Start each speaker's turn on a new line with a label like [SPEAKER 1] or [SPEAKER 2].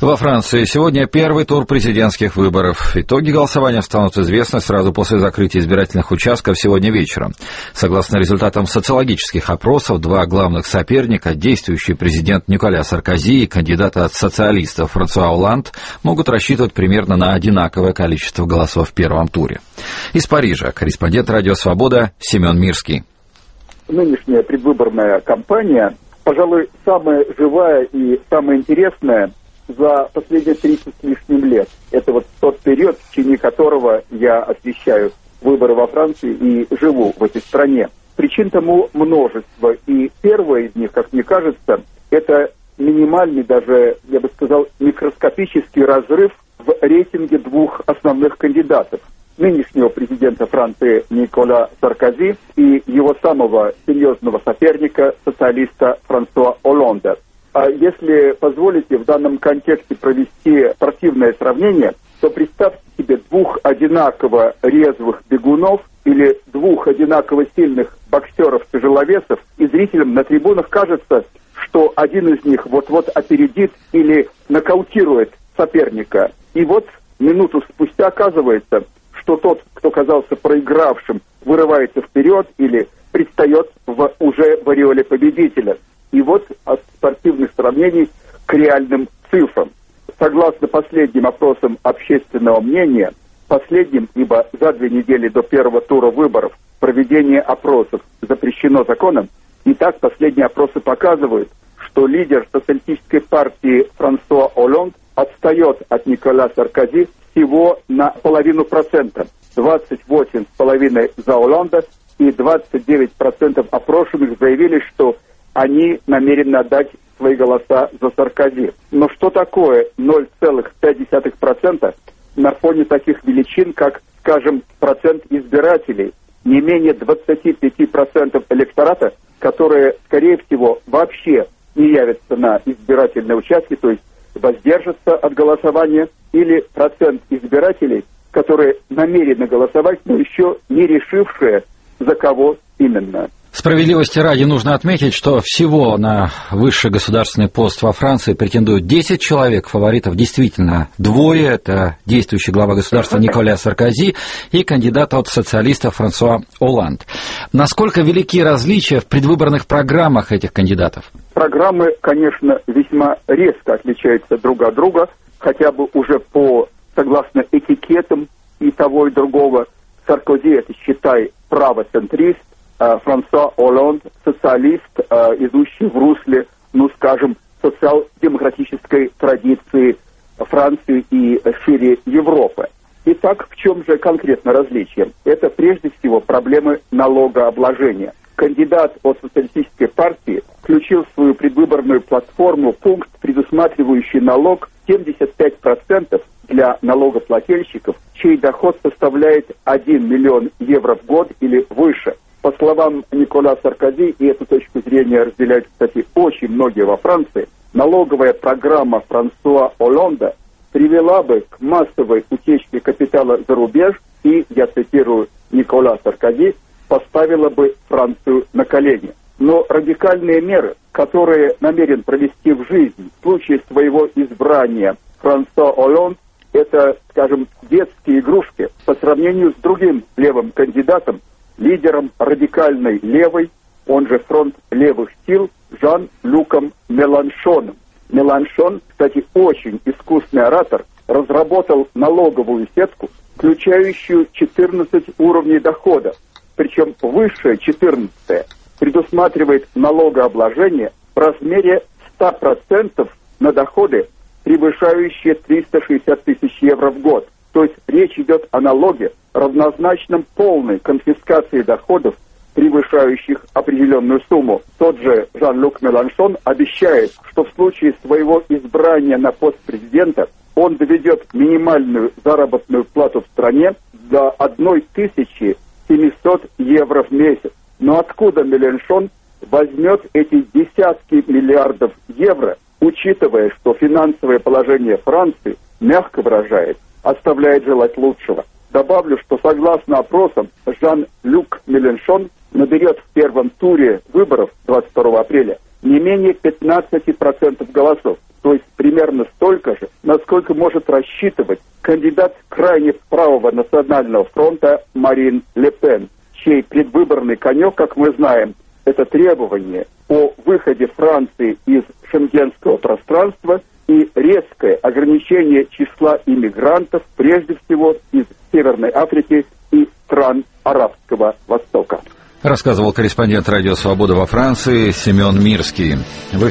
[SPEAKER 1] Во Франции сегодня первый тур президентских выборов. Итоги голосования станут известны сразу после закрытия избирательных участков сегодня вечером. Согласно результатам социологических опросов, два главных соперника, действующий президент Николя Саркози и кандидат от социалистов Франсуа Олланд, могут рассчитывать примерно на одинаковое количество голосов в первом туре. Из Парижа корреспондент «Радио Свобода» Семен Мирский.
[SPEAKER 2] Нынешняя предвыборная кампания, пожалуй, самая живая и самая интересная за последние 30 с лишним лет. Это вот тот период, в течение которого я освещаю выборы во Франции и живу в этой стране. Причин тому множество. И первое из них, как мне кажется, это минимальный, даже, я бы сказал, микроскопический разрыв в рейтинге двух основных кандидатов. Нынешнего президента Франции Николя Саркози и его самого серьезного соперника, социалиста Франсуа Олланда. А если позволите в данном контексте провести спортивное сравнение, то представьте себе двух одинаково резвых бегунов или двух одинаково сильных боксеров-тяжеловесов, и зрителям на трибунах кажется, что один из них вот-вот опередит или нокаутирует соперника. И вот минуту спустя оказывается, что тот, кто казался проигравшим, вырывается вперед или предстает уже в ореоле победителя. И вот от спортивных сравнений к реальным цифрам. Согласно последним опросам общественного мнения, последним, ибо за 2 недели до первого тура выборов проведение опросов запрещено законом, и так последние опросы показывают, что лидер социалистической партии Франсуа Олланд отстает от Николя Саркози всего на 0,5%. 28,5% за Олланда и 29% опрошенных заявили, что они намерены отдать свои голоса за Саркози. Но что такое 0,5% на фоне таких величин, как, скажем, процент избирателей, не менее 25% электората, которые, скорее всего, вообще не явятся на избирательные участки, то есть воздержатся от голосования, или процент избирателей, которые намерены голосовать, но еще не решившие, за кого именно.
[SPEAKER 1] Справедливости ради нужно отметить, что всего на высший государственный пост во Франции претендуют 10 человек, фаворитов действительно двое. Это действующий глава государства Николя Саркози и кандидат от социалистов Франсуа Олланд. Насколько велики различия в предвыборных программах этих кандидатов?
[SPEAKER 2] Программы, конечно, весьма резко отличаются друг от друга, хотя бы уже согласно этикетам и того, и другого. Саркози, это, считай, правоцентрист, Франсуа Олланд, социалист, идущий в русле, скажем, социал-демократической традиции Франции и шире Европы. Итак, в чем же конкретно различие? Это прежде всего проблемы налогообложения. Кандидат от социалистической партии включил в свою предвыборную платформу пункт, предусматривающий налог 75% для налогоплательщиков, чей доход составляет 1 миллион евро в год или выше. По словам Николя Саркози, и эту точку зрения разделяют, кстати, очень многие во Франции, налоговая программа Франсуа Олланда привела бы к массовой утечке капитала за рубеж и, я цитирую Николя Саркози, поставила бы Францию на колени. Но радикальные меры, которые намерен провести в жизнь в случае своего избрания Франсуа Олланд, это, скажем, детские игрушки по сравнению с другим левым кандидатом, лидером радикальной левой, он же фронт левых сил, Жан-Люком Меланшоном. Меланшон, кстати, очень искусный оратор, разработал налоговую сетку, включающую 14 уровней дохода. Причем высшее, 14-е, предусматривает налогообложение в размере 100% на доходы, превышающие 360 тысяч евро в год. То есть речь идет о налоге, равнозначном полной конфискации доходов, превышающих определенную сумму. Тот же Жан-Люк Меланшон обещает, что в случае своего избрания на пост президента он доведет минимальную заработную плату в стране до 1700 евро в месяц. Но откуда Меланшон возьмет эти десятки миллиардов евро, учитывая, что финансовое положение Франции, мягко выражаясь, оставляет желать лучшего? Добавлю, что согласно опросам, Жан-Люк Меланшон наберет в первом туре выборов 22 апреля не менее 15% голосов. То есть примерно столько же, насколько может рассчитывать кандидат крайне правого национального фронта Марин Ле Пен, чей предвыборный конек, как мы знаем, это требование о выходе Франции из шенгенского пространства и резкое ограничение числа иммигрантов, прежде всего из Северной Африки и стран Арабского Востока.
[SPEAKER 1] Рассказывал корреспондент «Радио Свобода» во Франции Семен Мирский.